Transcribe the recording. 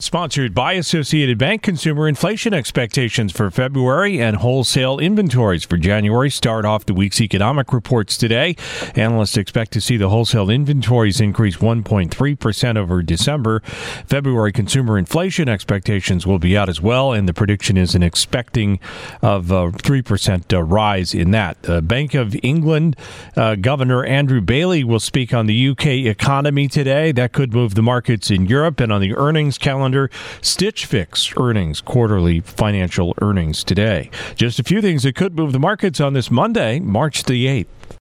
Sponsored by Associated Bank. Consumer inflation expectations for February and wholesale inventories for January start off the week's economic reports today. Analysts expect to see the wholesale inventories increase 1.3% over December. February consumer inflation expectations will be out as well, and the prediction is an expecting of a 3% rise in that. Bank of England Governor Andrew Bailey will speak on the UK economy today. That could move the markets in Europe. And on the earnings calendar, Stitch Fix earnings, quarterly financial earnings today. Just a few things that could move the markets on this Monday, March the 8th.